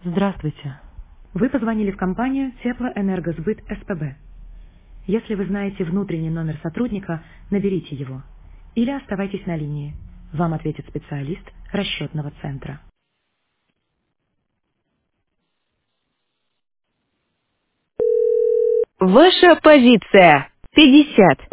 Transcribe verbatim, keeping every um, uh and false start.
Здравствуйте. Вы позвонили в компанию Теплоэнергосбыт СПБ. Если вы знаете внутренний номер сотрудника, наберите его. Или оставайтесь на линии. Вам ответит специалист расчетного центра. Ваша позиция пятьдесят.